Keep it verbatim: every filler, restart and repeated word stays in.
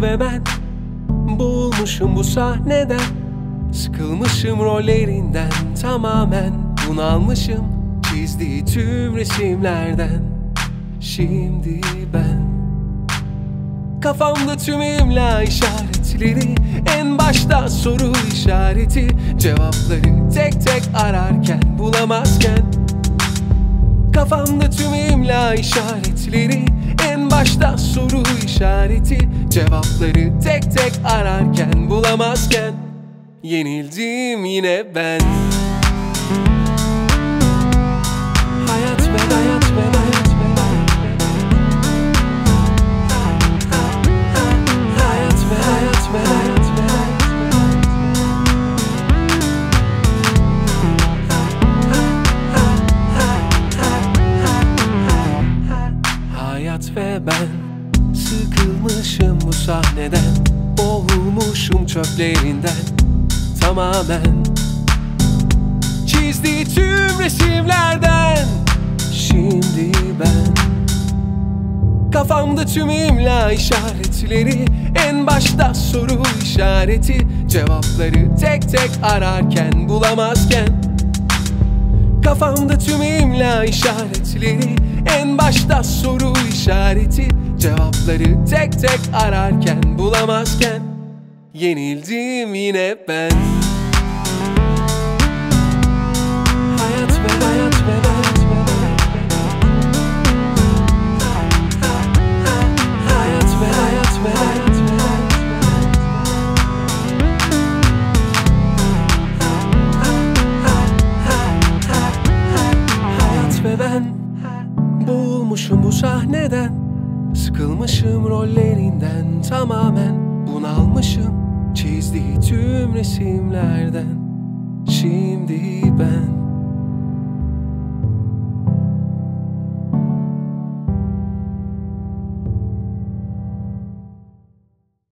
ve ben boğulmuşum bu sahneden. Sıkılmışım rollerinden, tamamen bunalmışım çizdiği tüm resimlerden. Şimdi ben kafamda tüm imla işaretleri, en başta soru işareti, cevapları tek tek ararken bulamazken. Kafamda tüm imla işaretleri, en başta soru işareti, cevapları tek tek ararken bulamazken. Yenildim yine ben. Hayat ve hayat ve hayat ve hayat ve hayat ve hayat ve hayat ve ben sıkılmışım bu sahneden, boğulmuşum çöplerinden, tamamen çizdiği tüm resimlerden. Şimdi ben kafamda tüm imla işaretleri, en başta soru işareti, cevapları tek tek ararken bulamazken. Kafamda tüm imla işaretleri, en başta soru işareti, cevapları tek tek ararken bulamazken. Yenildim yine ben. Hayat ve hayat ve hayat ve hayat ve hayat ve hayat ve hayat ve ben boğulmuşum bu sahneden, sıkılmışım rollerinden, tamamen bunalmışım çizdiği tüm resimlerden. Şimdi ben